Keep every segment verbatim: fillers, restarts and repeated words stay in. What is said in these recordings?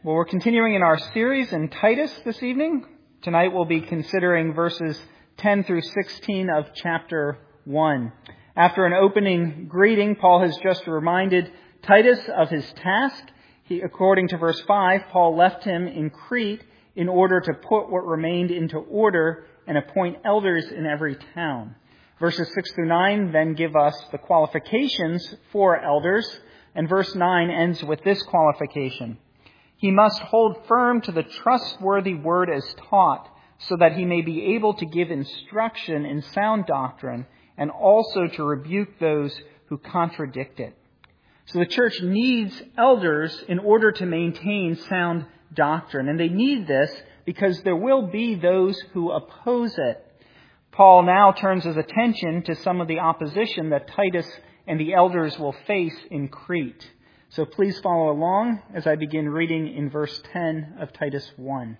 Well, we're continuing in our series in Titus this evening. Tonight we'll be considering verses ten through sixteen of chapter one. After an opening greeting, Paul has just reminded Titus of his task. He, according to verse five, Paul left him in Crete in order to put what remained into order and appoint elders in every town. Verses six through nine then give us the qualifications for elders, and verse nine ends with this qualification. He must hold firm to the trustworthy word as taught, so that he may be able to give instruction in sound doctrine and also to rebuke those who contradict it. So the church needs elders in order to maintain sound doctrine. And they need this because there will be those who oppose it. Paul now turns his attention to some of the opposition that Titus and the elders will face in Crete. So please follow along as I begin reading in verse ten of Titus one.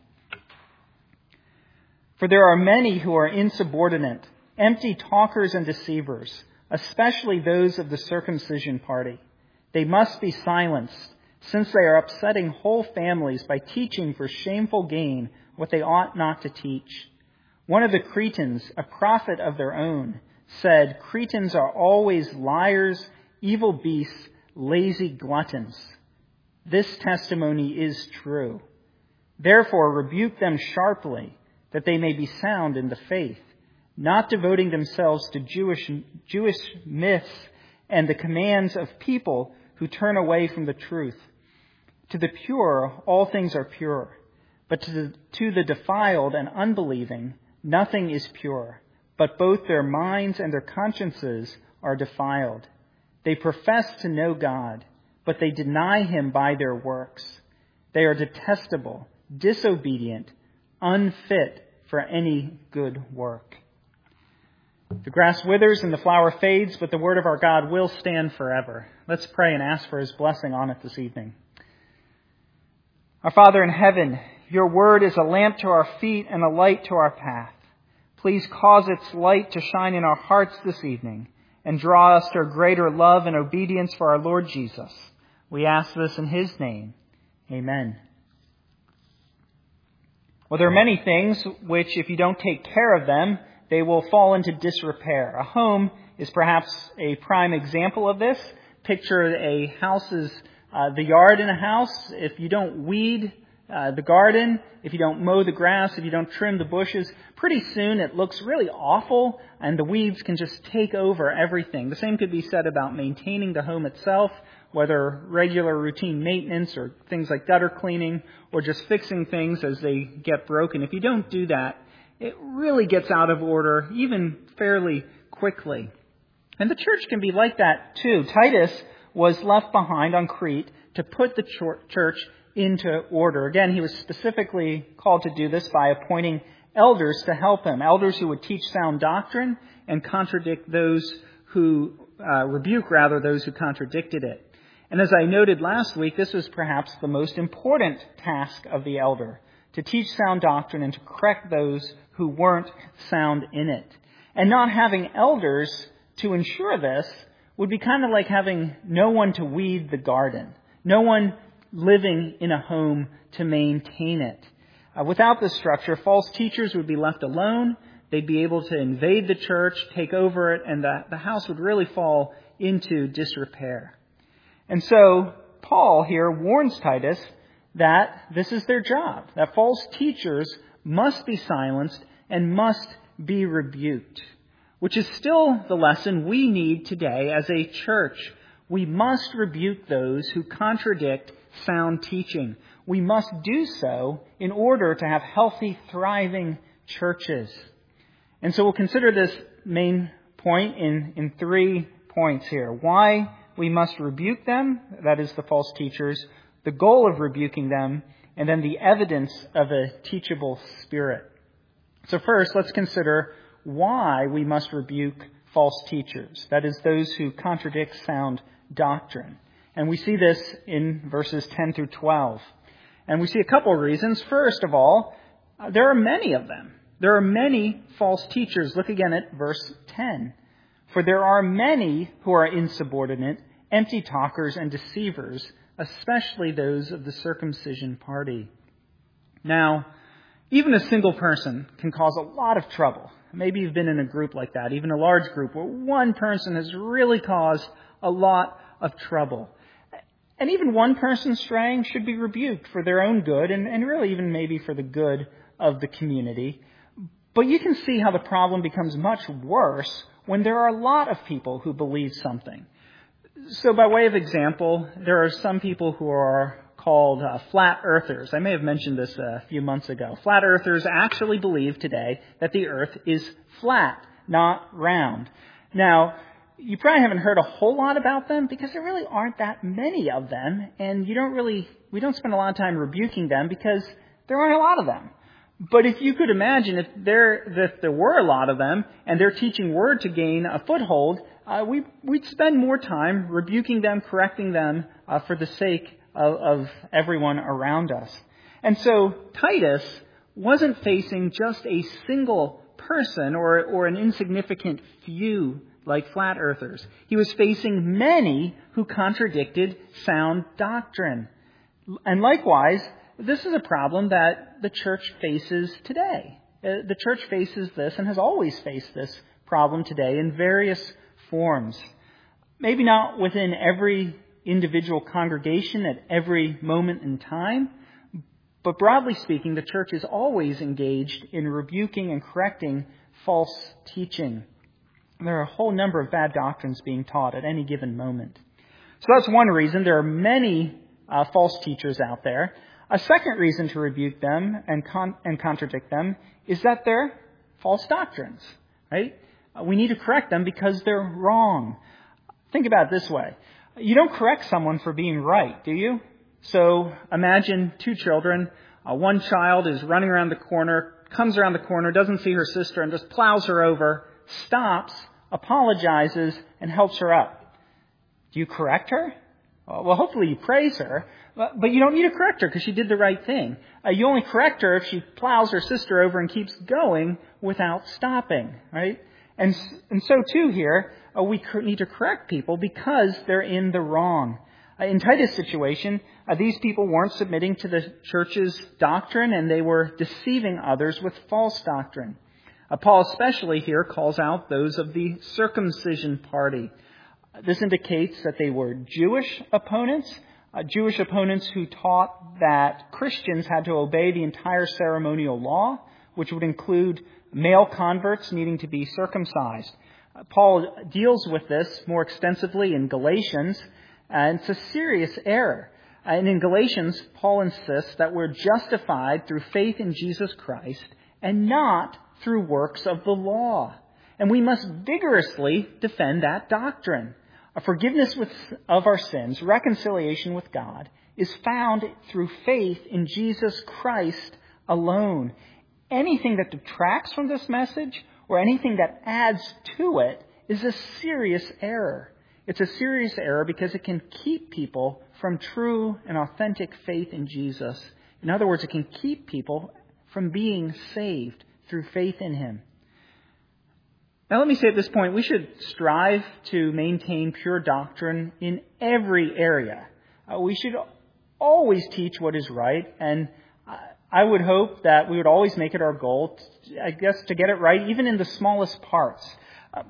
For there are many who are insubordinate, empty talkers and deceivers, especially those of the circumcision party. They must be silenced, since they are upsetting whole families by teaching for shameful gain what they ought not to teach. One of the Cretans, a prophet of their own, said, "Cretans are always liars, evil beasts, lazy gluttons." This testimony is true. Therefore, rebuke them sharply, that they may be sound in the faith, not devoting themselves to Jewish, Jewish myths and the commands of people who turn away from the truth. To the pure, all things are pure, but to the, to the defiled and unbelieving, nothing is pure, but both their minds and their consciences are defiled. They profess to know God, but they deny him by their works. They are detestable, disobedient, unfit for any good work. The grass withers and the flower fades, but the word of our God will stand forever. Let's pray and ask for his blessing on it this evening. Our Father in heaven, your word is a lamp to our feet and a light to our path. Please cause its light to shine in our hearts this evening and draw us to a greater love and obedience for our Lord Jesus. We ask this in his name. Amen. Well, there are many things which, if you don't take care of them, they will fall into disrepair. A home is perhaps a prime example of this. Picture a house's, uh, the yard in a house. If you don't weed uh, the garden, if you don't mow the grass, if you don't trim the bushes, pretty soon it looks really awful and the weeds can just take over everything. The same could be said about maintaining the home itself, whether regular routine maintenance or things like gutter cleaning or just fixing things as they get broken. If you don't do that, it really gets out of order, even fairly quickly. And the church can be like that too. Titus was left behind on Crete to put the church into order. Again, he was specifically called to do this by appointing elders to help him, elders who would teach sound doctrine and contradict those who, uh, rebuke rather, those who contradicted it. And as I noted last week, this was perhaps the most important task of the elder, to teach sound doctrine and to correct those who weren't sound in it. And not having elders to ensure this would be kind of like having no one to weed the garden, no one living in a home to maintain it. Uh, without this structure, false teachers would be left alone. They'd be able to invade the church, take over it, and the, the house would really fall into disrepair. And so Paul here warns Titus that this is their job, that false teachers must be silenced and must be rebuked, which is still the lesson we need today as a church. We must rebuke those who contradict sound teaching. We must do so in order to have healthy, thriving churches. And so we'll consider this main point in, in three points here. Why we must rebuke them, that is the false teachers, the goal of rebuking them, and then the evidence of a teachable spirit. So first, let's consider why we must rebuke false teachers, that is, those who contradict sound doctrine. And we see this in verses ten through twelve. And we see a couple of reasons. First of all, there are many of them. There are many false teachers. Look again at verse ten. For there are many who are insubordinate, empty talkers and deceivers, especially those of the circumcision party. Now, even a single person can cause a lot of trouble. Maybe you've been in a group like that, even a large group, where one person has really caused a lot of trouble. And even one person straying should be rebuked for their own good, and, and really even maybe for the good of the community. But you can see how the problem becomes much worse when there are a lot of people who believe something. So by way of example, there are some people who are called uh, flat earthers. I may have mentioned this a few months ago. Flat earthers actually believe today that the earth is flat, not round. Now, you probably haven't heard a whole lot about them because there really aren't that many of them, and you don't really, we don't spend a lot of time rebuking them because there aren't a lot of them. But if you could imagine if there, if there were a lot of them and their teaching were to gain a foothold, uh, we, we'd spend more time rebuking them, correcting them uh, for the sake of, of everyone around us. And so Titus wasn't facing just a single person or, or an insignificant few like flat earthers. He was facing many who contradicted sound doctrine. And likewise, this is a problem that the church faces today. Uh, the church faces this and has always faced this problem today in various forms. Maybe not within every individual congregation at every moment in time, but broadly speaking, the church is always engaged in rebuking and correcting false teaching. There are a whole number of bad doctrines being taught at any given moment. So that's one reason. There are many uh, false teachers out there. A second reason to rebuke them and con- and contradict them is that they're false doctrines, right? Uh, we need to correct them because they're wrong. Think about it this way. You don't correct someone for being right, do you? So imagine two children. Uh, one child is running around the corner, comes around the corner, doesn't see her sister, and just plows her over, stops, apologizes, and helps her up. Do you correct her? Well, hopefully you praise her, but you don't need to correct her because she did the right thing. Uh, you only correct her if she plows her sister over and keeps going without stopping, right? And, and so too here, uh, we need to correct people because they're in the wrong. Uh, in Titus' situation, uh, these people weren't submitting to the church's doctrine and they were deceiving others with false doctrine. Uh, Paul especially here calls out those of the circumcision party. This indicates that they were Jewish opponents, uh, Jewish opponents who taught that Christians had to obey the entire ceremonial law, which would include male converts needing to be circumcised. Uh, Paul deals with this more extensively in Galatians, and it's a serious error. Uh, and in Galatians, Paul insists that we're justified through faith in Jesus Christ and not through works of the law. And we must vigorously defend that doctrine. A forgiveness with, of our sins, reconciliation with God, is found through faith in Jesus Christ alone. Anything that detracts from this message or anything that adds to it is a serious error. It's a serious error because it can keep people from true and authentic faith in Jesus. In other words, it can keep people from being saved through faith in Him. Now, let me say at this point, we should strive to maintain pure doctrine in every area. Uh, we should always teach what is right, and I would hope that we would always make it our goal, to, I guess, to get it right, even in the smallest parts. Uh,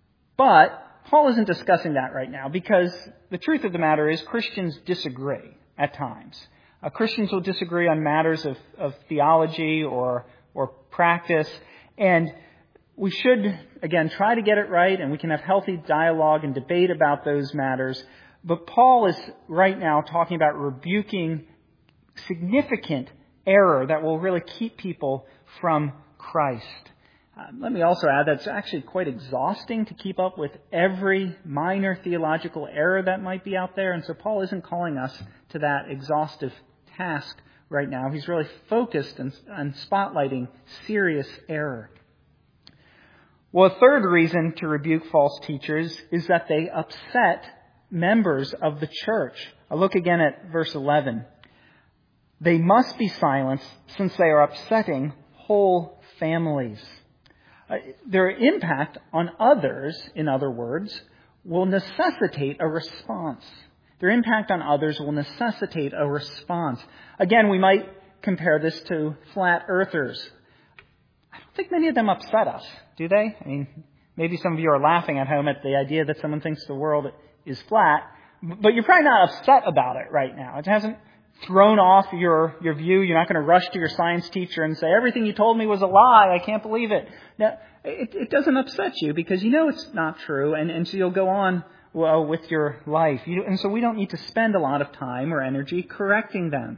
but Paul isn't discussing that right now, because the truth of the matter is Christians disagree at times. Uh, Christians will disagree on matters of, of theology or or practice, and we should, again, try to get it right, and we can have healthy dialogue and debate about those matters. But Paul is right now talking about rebuking significant error that will really keep people from Christ. Uh, let me also add that it's actually quite exhausting to keep up with every minor theological error that might be out there. And so Paul isn't calling us to that exhaustive task right now. He's really focused on, on spotlighting serious error. Well, a third reason to rebuke false teachers is that they upset members of the church. I'll look again at verse eleven. They must be silenced since they are upsetting whole families. Uh, their impact on others, in other words, will necessitate a response. Their impact on others will necessitate a response. Again, we might compare this to flat earthers. I don't think many of them upset us, do they? I mean, maybe some of you are laughing at home at the idea that someone thinks the world is flat, but you're probably not upset about it right now. It hasn't thrown off your, your view. You're not going to rush to your science teacher and say, everything you told me was a lie. I can't believe it. Now, it, it doesn't upset you because you know it's not true, and, and so you'll go on well with your life. You, and so we don't need to spend a lot of time or energy correcting them.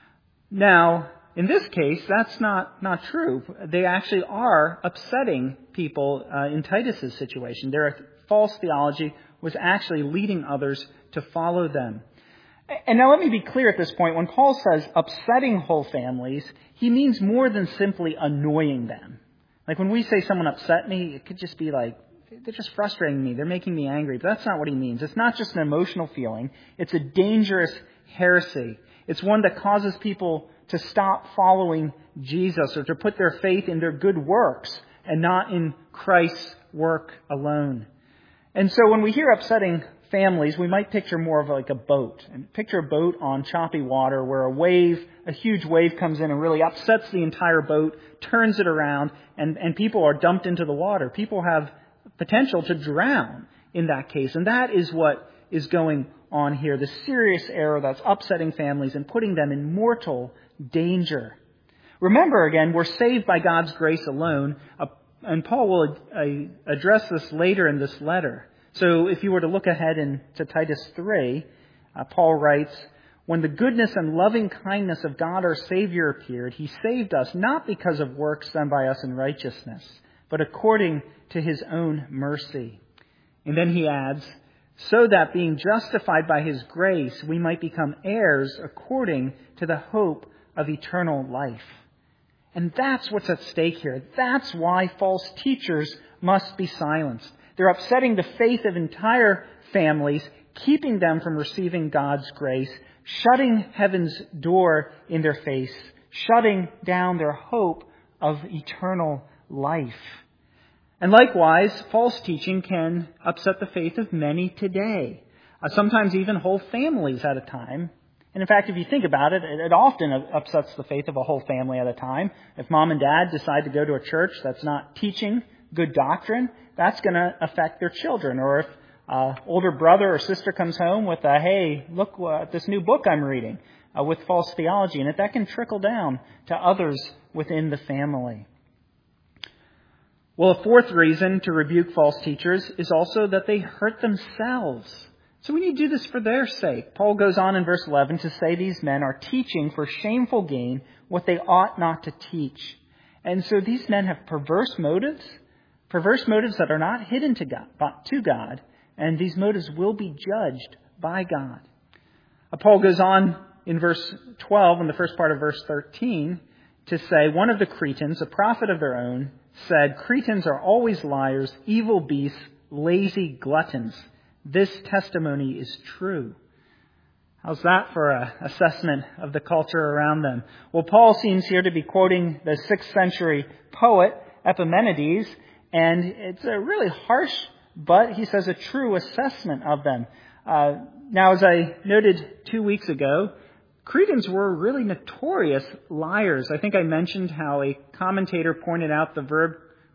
Now, in this case, that's not, not true. They actually are upsetting people uh, in Titus's situation. Their false theology was actually leading others to follow them. And now let me be clear at this point. When Paul says upsetting whole families, he means more than simply annoying them. Like when we say someone upset me, it could just be like, they're just frustrating me. They're making me angry. But that's not what he means. It's not just an emotional feeling. It's a dangerous heresy. It's one that causes people to stop following Jesus or to put their faith in their good works and not in Christ's work alone. And so when we hear upsetting families, we might picture more of like a boat. And picture a boat on choppy water where a wave, a huge wave comes in and really upsets the entire boat, turns it around, and, and people are dumped into the water. People have potential to drown in that case. And that is what is going on here. The serious error that's upsetting families and putting them in mortal danger. Remember, again, we're saved by God's grace alone. Uh, and Paul will uh, address this later in this letter. So if you were to look ahead into Titus three, uh, Paul writes, when the goodness and loving kindness of God our Savior appeared, he saved us not because of works done by us in righteousness, but according to his own mercy. And then he adds, so that being justified by his grace, we might become heirs according to the hope of eternal life. And that's what's at stake here. That's why false teachers must be silenced. They're upsetting the faith of entire families, keeping them from receiving God's grace, shutting heaven's door in their face, shutting down their hope of eternal life. And likewise, false teaching can upset the faith of many today, uh, sometimes even whole families at a time. And in fact, if you think about it, it often upsets the faith of a whole family at a time. If mom and dad decide to go to a church that's not teaching good doctrine, that's going to affect their children. Or if uh, older brother or sister comes home with a, hey, look at this new book I'm reading uh, with false theology, and that can trickle down to others within the family. Well, a fourth reason to rebuke false teachers is also that they hurt themselves. So we need to do this for their sake. Paul goes on in verse eleven to say these men are teaching for shameful gain what they ought not to teach. And so these men have perverse motives, perverse motives that are not hidden to God, to God, and these motives will be judged by God. Uh, Paul goes on in verse twelve, in the first part of verse thirteen, to say, one of the Cretans, a prophet of their own, said, Cretans are always liars, evil beasts, lazy gluttons. This testimony is true. How's that for an assessment of the culture around them? Well, Paul seems here to be quoting the sixth century poet Epimenides, and it's a really harsh, but he says a true assessment of them. Uh, now, as I noted two weeks ago, Cretans were really notorious liars. I think I mentioned how a commentator pointed out the verb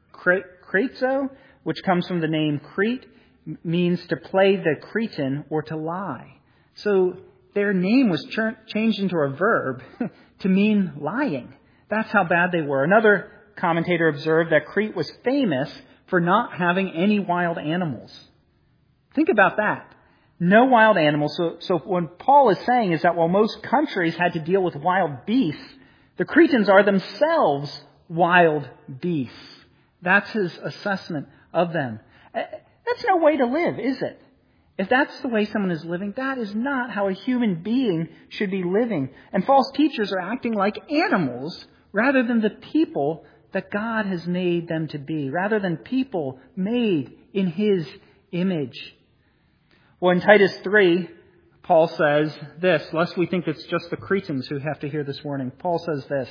kretzo, which comes from the name Crete, means to play the Cretan or to lie. So their name was ch- changed into a verb to mean lying. That's how bad they were. Another commentator observed that Crete was famous for not having any wild animals. Think about that. No wild animals. So, so what Paul is saying is that while most countries had to deal with wild beasts, the Cretans are themselves wild beasts. That's his assessment of them. That's no way to live, is it? If that's the way someone is living, that is not how a human being should be living. And false teachers are acting like animals rather than the people that God has made them to be, rather than people made in his image. Well, in Titus three, Paul says this, lest we think it's just the Cretans who have to hear this warning. Paul says this,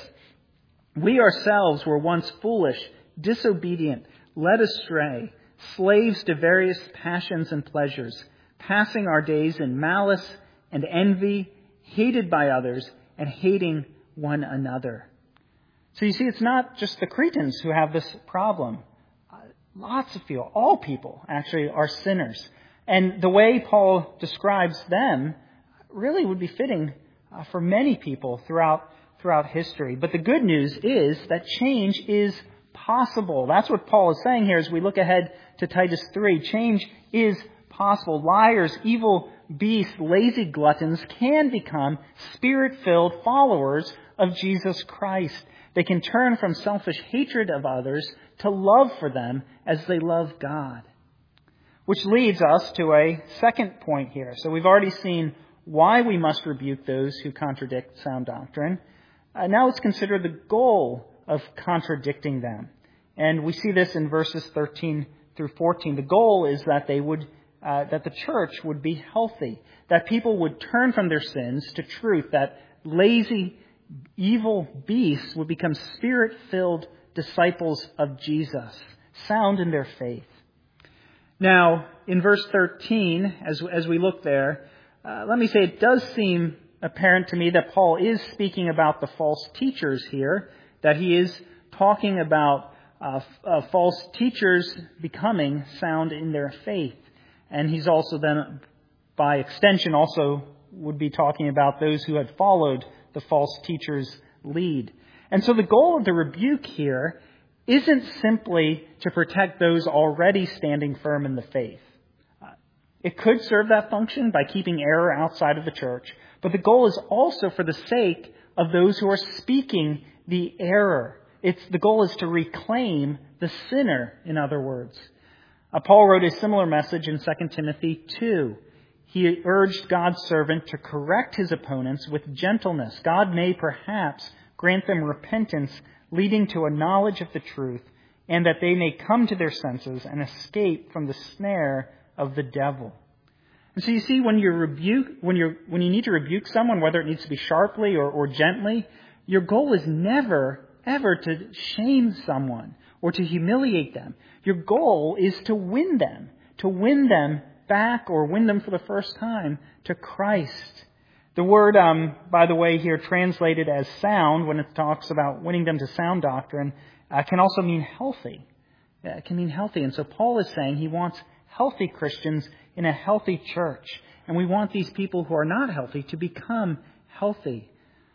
we ourselves were once foolish, disobedient, led astray, slaves to various passions and pleasures, passing our days in malice and envy, hated by others, and hating one another. So you see, it's not just the Cretans who have this problem. Uh, lots of people, all people actually are sinners. And the way Paul describes them really would be fitting uh, for many people throughout throughout history. But the good news is that change is possible. That's what Paul is saying here as we look ahead to Titus three. Change is possible. Liars, evil beasts, lazy gluttons can become Spirit-filled followers of Jesus Christ. They can turn from selfish hatred of others to love for them as they love God. Which leads us to a second point here. So we've already seen why we must rebuke those who contradict sound doctrine. Uh, now let's consider the goal of contradicting them. And we see this in verses thirteen through fourteen. The goal is that they would, uh, that the church would be healthy, that people would turn from their sins to truth, that lazy, evil beasts would become Spirit-filled disciples of Jesus, sound in their faith. Now, in verse thirteen, as as we look there, uh, let me say it does seem apparent to me that Paul is speaking about the false teachers here, that he is talking about uh, uh, false teachers becoming sound in their faith. And he's also then, by extension, also would be talking about those who had followed the false teachers' lead. And so the goal of the rebuke here isn't simply to protect those already standing firm in the faith. Uh, it could serve that function by keeping error outside of the church, but the goal is also for the sake of those who are speaking the error. It's the goal is to reclaim the sinner, in other words. Uh, Paul wrote a similar message in Second Timothy two. He urged God's servant to correct his opponents with gentleness. God may perhaps grant them repentance, leading to a knowledge of the truth, and that they may come to their senses and escape from the snare of the devil. And so you see, when you rebuke, when you when you need to rebuke someone, whether it needs to be sharply or, or gently, your goal is never, ever to shame someone or to humiliate them. Your goal is to win them, to win them back or win them for the first time to Christ. The word, um, by the way, here translated as sound, when it talks about winning them to sound doctrine, uh, can also mean healthy. Uh, it can mean healthy. And so Paul is saying he wants healthy Christians in a healthy church. And we want these people who are not healthy to become healthy.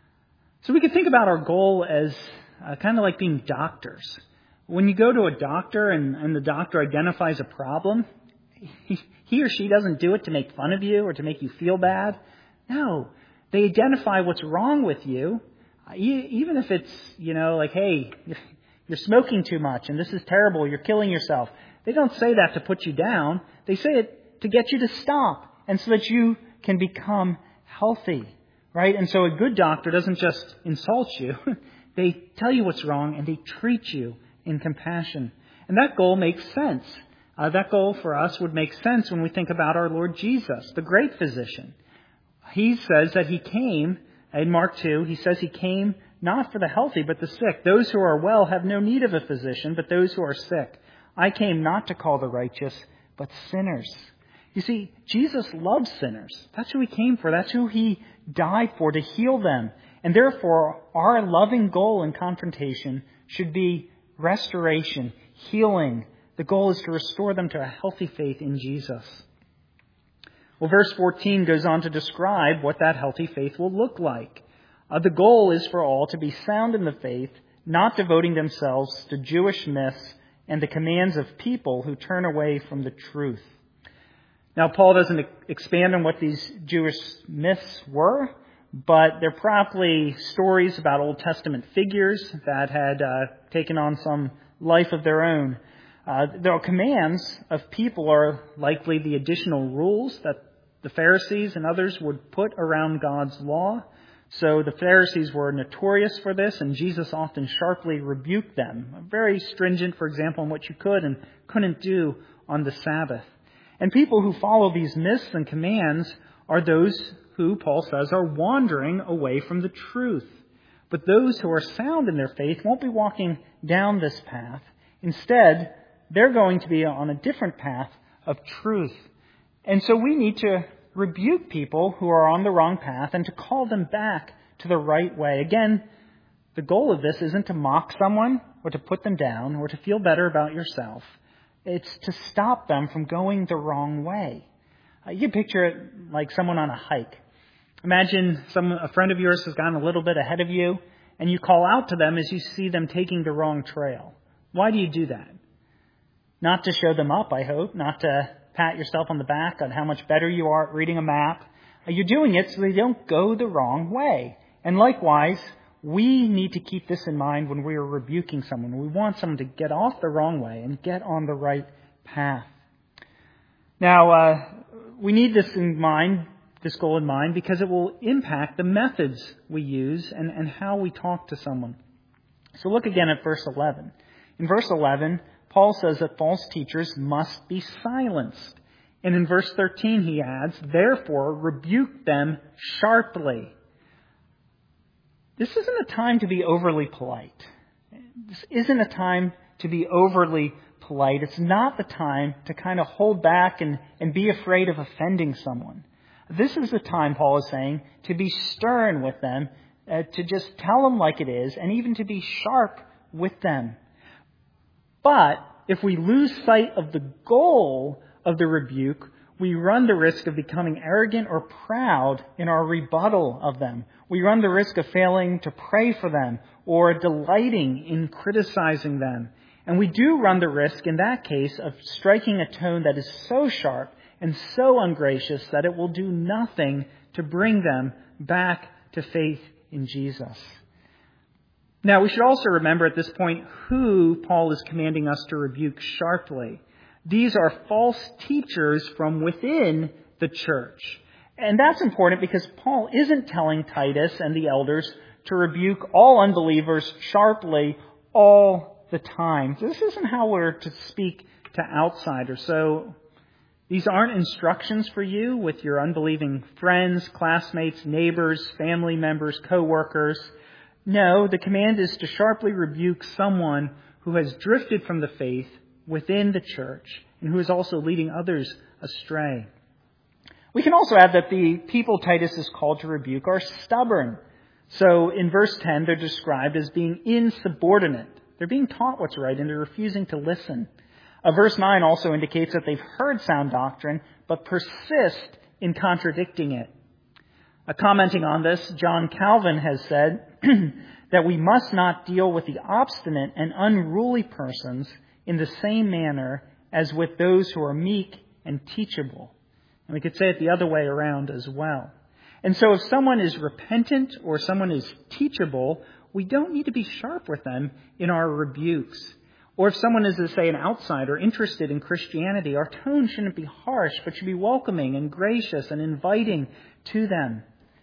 So we could think about our goal as uh, kind of like being doctors. When you go to a doctor and, and the doctor identifies a problem, he, he or she doesn't do it to make fun of you or to make you feel bad. No, they identify what's wrong with you, uh, even if it's, you know, like, hey, you're smoking too much and this is terrible, you're killing yourself. They don't say that to put you down. They say it to get you to stop and so that you can become healthy, right? And so a good doctor doesn't just insult you. They tell you what's wrong and they treat you in compassion. And that goal makes sense. Uh, that goal for us would make sense when we think about our Lord Jesus, the great physician. He says that he came, in Mark two, he says he came not for the healthy but the sick. Those who are well have no need of a physician, but those who are sick. I came not to call the righteous, but sinners. You see, Jesus loves sinners. That's who he came for. That's who he died for, to heal them. And therefore, our loving goal in confrontation should be restoration, healing. The goal is to restore them to a healthy faith in Jesus. Well, verse fourteen goes on to describe what that healthy faith will look like. Uh, the goal is for all to be sound in the faith, not devoting themselves to Jewish myths and the commands of people who turn away from the truth. Now, Paul doesn't expand on what these Jewish myths were, but they're probably stories about Old Testament figures that had uh, taken on some life of their own. Uh, the commands of people are likely the additional rules that the Pharisees and others would put around God's law. So the Pharisees were notorious for this, and Jesus often sharply rebuked them. Very stringent, for example, on what you could and couldn't do on the Sabbath. And people who follow these myths and commands are those who, Paul says, are wandering away from the truth. But those who are sound in their faith won't be walking down this path. Instead, they're going to be on a different path of truth. And so we need to rebuke people who are on the wrong path and to call them back to the right way. Again, the goal of this isn't to mock someone or to put them down or to feel better about yourself. It's to stop them from going the wrong way. Uh, you can picture it like someone on a hike. Imagine some a friend of yours has gotten a little bit ahead of you, and you call out to them as you see them taking the wrong trail. Why do you do that? Not to show them up, I hope, not to pat yourself on the back on how much better you are at reading a map. You're doing it so they don't go the wrong way. And likewise, we need to keep this in mind when we are rebuking someone. We want someone to get off the wrong way and get on the right path. Now, uh, we need this in mind, this goal in mind, because it will impact the methods we use and, and how we talk to someone. So look again at verse eleven. In verse eleven, Paul says that false teachers must be silenced. And in verse thirteen he adds, therefore rebuke them sharply. This isn't a time to be overly polite. This isn't a time to be overly polite. It's not the time to kind of hold back and, and be afraid of offending someone. This is the time, Paul is saying, to be stern with them, uh, to just tell them like it is, and even to be sharp with them. But if we lose sight of the goal of the rebuke, we run the risk of becoming arrogant or proud in our rebuttal of them. We run the risk of failing to pray for them or delighting in criticizing them. And we do run the risk in that case of striking a tone that is so sharp and so ungracious that it will do nothing to bring them back to faith in Jesus. Now, we should also remember at this point who Paul is commanding us to rebuke sharply. These are false teachers from within the church. And that's important because Paul isn't telling Titus and the elders to rebuke all unbelievers sharply all the time. This isn't how we're to speak to outsiders. So these aren't instructions for you with your unbelieving friends, classmates, neighbors, family members, co-workers. No, the command is to sharply rebuke someone who has drifted from the faith within the church and who is also leading others astray. We can also add that the people Titus is called to rebuke are stubborn. So in verse ten, they're described as being insubordinate. They're being taught what's right and they're refusing to listen. Uh, verse nine also indicates that they've heard sound doctrine but persist in contradicting it. Uh, commenting on this, John Calvin has said that we must not deal with the obstinate and unruly persons in the same manner as with those who are meek and teachable. And we could say it the other way around as well. And so if someone is repentant or someone is teachable, we don't need to be sharp with them in our rebukes. Or if someone is, to say, an outsider interested in Christianity, our tone shouldn't be harsh, but should be welcoming and gracious and inviting to them.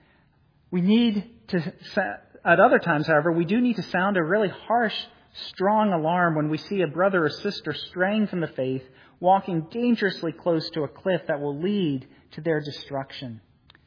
We need to, at other times, however, we do need to sound a really harsh, strong alarm when we see a brother or sister straying from the faith, walking dangerously close to a cliff that will lead to their destruction.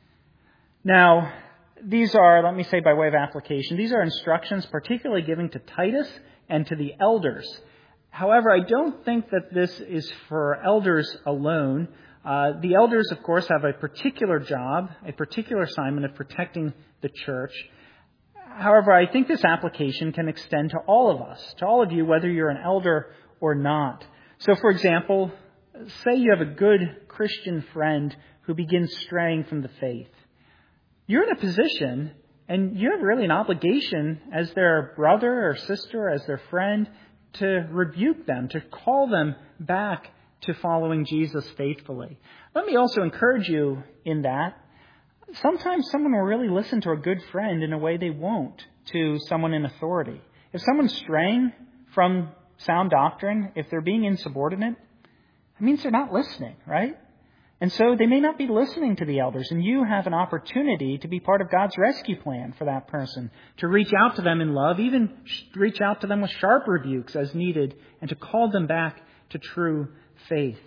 Now, these are, let me say by way of application, these are instructions particularly given to Titus and to the elders. However, I don't think that this is for elders alone. Uh, the elders, of course, have a particular job, a particular assignment of protecting the church. However, I think this application can extend to all of us, to all of you, whether you're an elder or not. So, for example, say you have a good Christian friend who begins straying from the faith. You're in a position, and you have really an obligation as their brother or sister, as their friend, to rebuke them, to call them back to following Jesus faithfully. Let me also encourage you in that. Sometimes someone will really listen to a good friend in a way they won't to someone in authority. If someone's straying from sound doctrine, if they're being insubordinate, it means they're not listening, right? And so they may not be listening to the elders, and you have an opportunity to be part of God's rescue plan for that person, to reach out to them in love, even reach out to them with sharp rebukes as needed, and to call them back to true faith.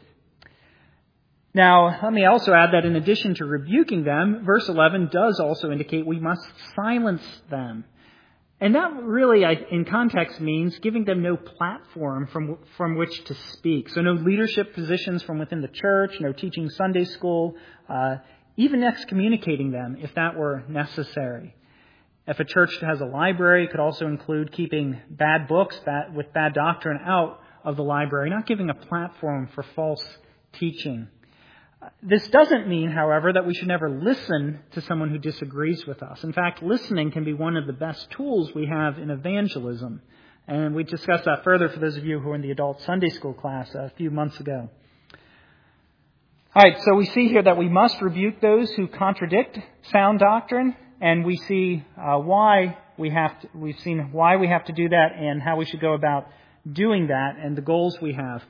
Now, let me also add that in addition to rebuking them, verse eleven does also indicate we must silence them. And that really, in context, means giving them no platform from from which to speak. So no leadership positions from within the church, no teaching Sunday school, uh, even excommunicating them if that were necessary. If a church has a library, it could also include keeping bad books that, with bad doctrine out of the library, not giving a platform for false teaching. This doesn't mean, however, that we should never listen to someone who disagrees with us. In fact, listening can be one of the best tools we have in evangelism. And we discussed that further for those of you who were in the adult Sunday school class a few months ago. All right, so we see here that we must rebuke those who contradict sound doctrine, and we see uh, why we have to, we've seen why we have to do that and how we should go about doing that and the goals we have.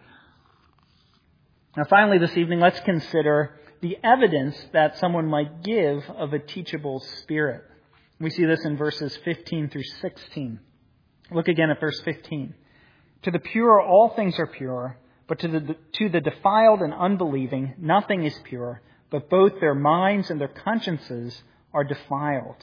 Now, finally, this evening, let's consider the evidence that someone might give of a teachable spirit. We see this in verses fifteen through sixteen. Look again at verse fifteen. To the pure, all things are pure, but to the, to the defiled and unbelieving, nothing is pure, but both their minds and their consciences are defiled.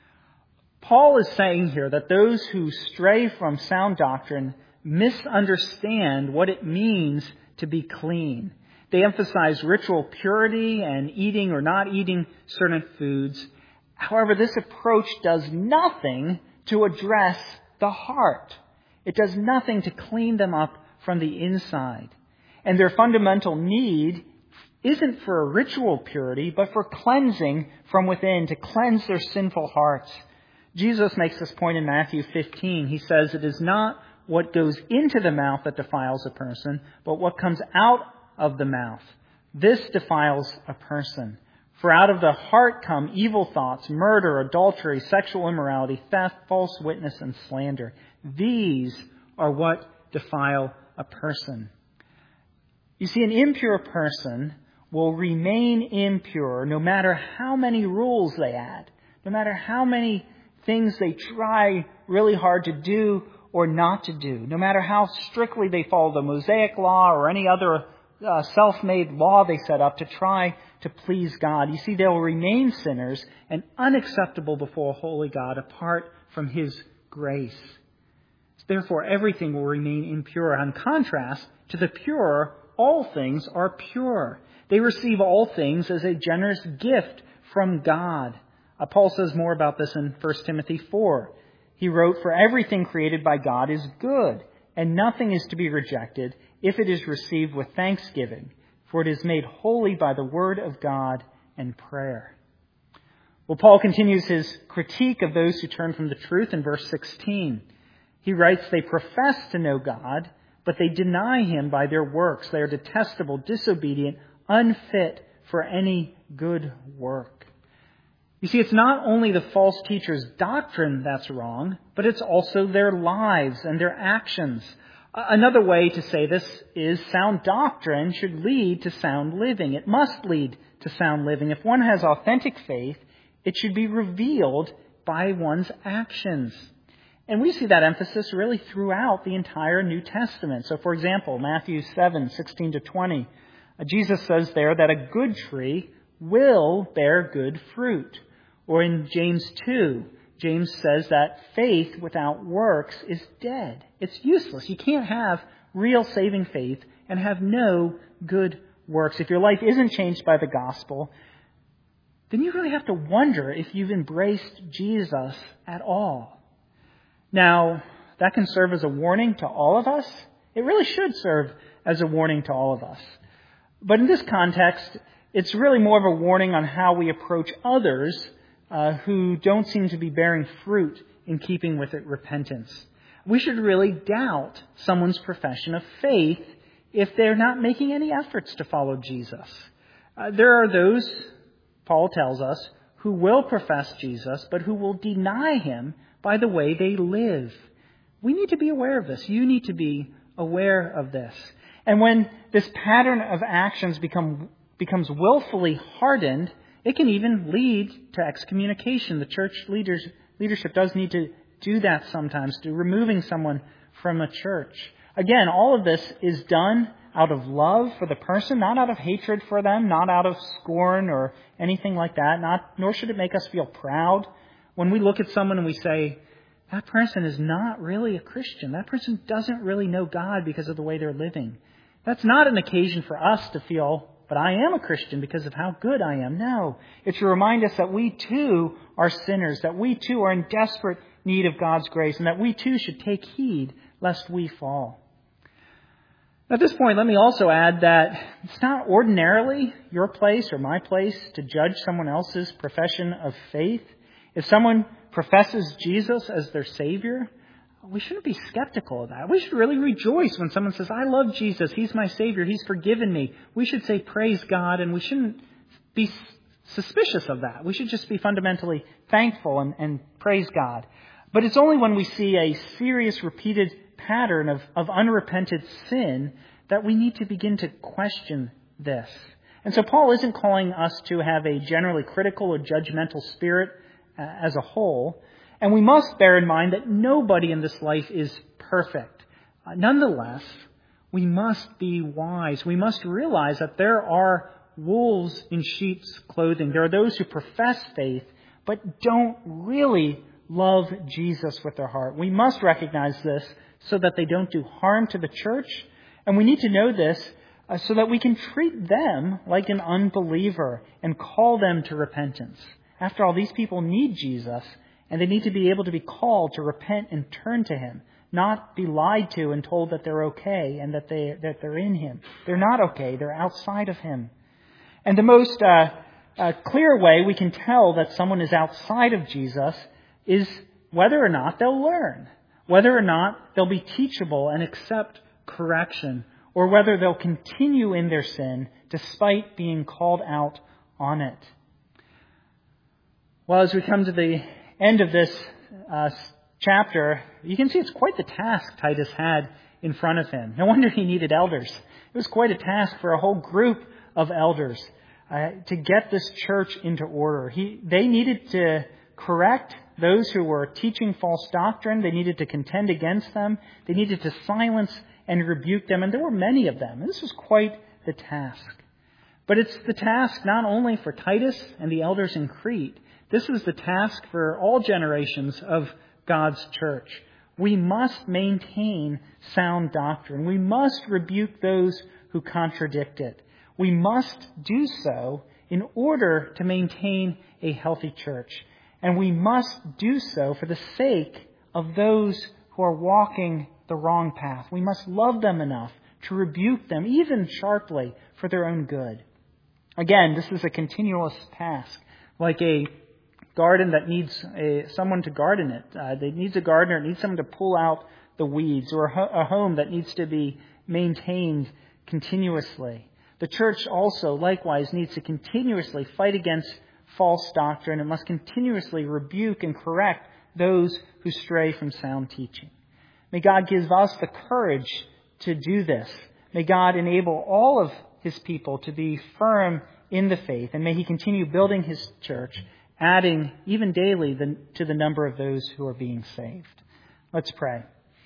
Paul is saying here that those who stray from sound doctrine misunderstand what it means to be clean. They emphasize ritual purity and eating or not eating certain foods. However, this approach does nothing to address the heart. It does nothing to clean them up from the inside. And their fundamental need isn't for a ritual purity, but for cleansing from within, to cleanse their sinful hearts. Jesus makes this point in Matthew fifteen. He says, it is not what goes into the mouth that defiles a person, but what comes out of the mouth. This defiles a person. For out of the heart come evil thoughts, murder, adultery, sexual immorality, theft, false witness, and slander. These are what defile a person. You see, an impure person will remain impure no matter how many rules they add, no matter how many things they try really hard to do or not to do, no matter how strictly they follow the Mosaic law or any other uh, self-made law they set up to try to please God. You see, they will remain sinners and unacceptable before a holy God apart from His grace. Therefore, everything will remain impure. In contrast to the pure, all things are pure. They receive all things as a generous gift from God. Uh, Paul says more about this in First Timothy four. He wrote, for everything created by God is good, and nothing is to be rejected if it is received with thanksgiving, for it is made holy by the word of God and prayer. Well, Paul continues his critique of those who turn from the truth in verse sixteen. He writes, they profess to know God, but they deny Him by their works. They are detestable, disobedient, unfit for any good work. You see, it's not only the false teacher's doctrine that's wrong, but it's also their lives and their actions. Another way to say this is sound doctrine should lead to sound living. It must lead to sound living. If one has authentic faith, it should be revealed by one's actions. And we see that emphasis really throughout the entire New Testament. So, for example, Matthew seven, sixteen to twenty, Jesus says there that a good tree will bear good fruit. Or in James two, James says that faith without works is dead. It's useless. You can't have real saving faith and have no good works. If your life isn't changed by the gospel, then you really have to wonder if you've embraced Jesus at all. Now, that can serve as a warning to all of us. It really should serve as a warning to all of us. But in this context, it's really more of a warning on how we approach others uh, who don't seem to be bearing fruit in keeping with it repentance. We should really doubt someone's profession of faith if they're not making any efforts to follow Jesus. Uh, there are those, Paul tells us, who will profess Jesus, but who will deny Him by the way they live. We need to be aware of this. You need to be aware of this. And when this pattern of actions become, becomes willfully hardened, it can even lead to excommunication. The church leaders, leadership does need to do that sometimes, to removing someone from a church. Again, all of this is done out of love for the person, not out of hatred for them, not out of scorn or anything like that. Not, nor should it make us feel proud. When we look at someone and we say, that person is not really a Christian, that person doesn't really know God because of the way they're living, that's not an occasion for us to feel but I am a Christian because of how good I am. No, it's to remind us that we too are sinners, that we too are in desperate need of God's grace, and that we too should take heed lest we fall. At this point, let me also add that it's not ordinarily your place or my place to judge someone else's profession of faith. If someone professes Jesus as their Savior, we shouldn't be skeptical of that. We should really rejoice when someone says, I love Jesus, He's my Savior, He's forgiven me. We should say, praise God, and we shouldn't be suspicious of that. We should just be fundamentally thankful and, and praise God. But it's only when we see a serious, repeated pattern of, of unrepented sin that we need to begin to question this. And so Paul isn't calling us to have a generally critical or judgmental spirit uh, as a whole. And we must bear in mind that nobody in this life is perfect. Uh, nonetheless, we must be wise. We must realize that there are wolves in sheep's clothing. There are those who profess faith but don't really love Jesus with their heart. We must recognize this so that they don't do harm to the church. And we need to know this uh, so that we can treat them like an unbeliever and call them to repentance. After all, these people need Jesus, and they need to be able to be called to repent and turn to Him, not be lied to and told that they're okay and that, they, that they're in Him. They're not okay. They're outside of Him. And the most uh, uh, clear way we can tell that someone is outside of Jesus is whether or not they'll learn, whether or not they'll be teachable and accept correction, or whether they'll continue in their sin despite being called out on it. Well, as we come to the end of this uh, chapter, you can see it's quite the task Titus had in front of him. No wonder he needed elders. It was quite a task for a whole group of elders uh, to get this church into order. He, they needed to correct those who were teaching false doctrine. They needed to contend against them. They needed to silence and rebuke them. And there were many of them. And this was quite the task. But it's the task not only for Titus and the elders in Crete. This is the task for all generations of God's church. We must maintain sound doctrine. We must rebuke those who contradict it. We must do so in order to maintain a healthy church. And we must do so for the sake of those who are walking the wrong path. We must love them enough to rebuke them, even sharply, for their own good. Again, this is a continuous task, like a garden that needs a, someone to garden it. Uh, it needs a gardener, it needs someone to pull out the weeds, or a, ho- a home that needs to be maintained continuously. The church also, likewise, needs to continuously fight against false doctrine. It must continuously rebuke and correct those who stray from sound teaching. May God give us the courage to do this. May God enable all of His people to be firm in the faith, and may He continue building His church, adding even daily the, to the number of those who are being saved. Let's pray.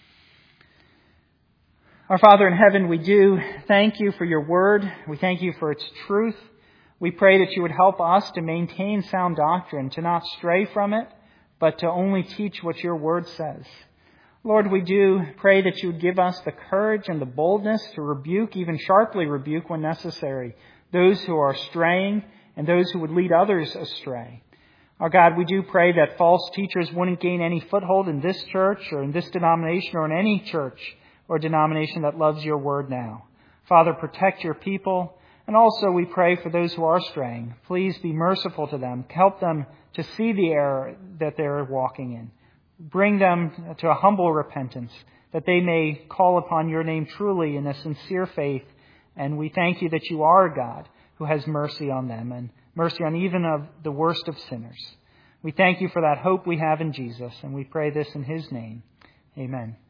Our Father in heaven, we do thank You for Your word. We thank You for its truth. We pray that You would help us to maintain sound doctrine, to not stray from it, but to only teach what Your word says. Lord, we do pray that You would give us the courage and the boldness to rebuke, even sharply rebuke when necessary, those who are straying and those who would lead others astray. Our God, we do pray that false teachers wouldn't gain any foothold in this church or in this denomination or in any church or denomination that loves Your word now. Father, protect Your people. And also we pray for those who are straying. Please be merciful to them. Help them to see the error that they're walking in. Bring them to a humble repentance, that they may call upon Your name truly in a sincere faith. And we thank You that You are a God who has mercy on them and mercy on even of the worst of sinners. We thank You for that hope we have in Jesus, and we pray this in His name. Amen.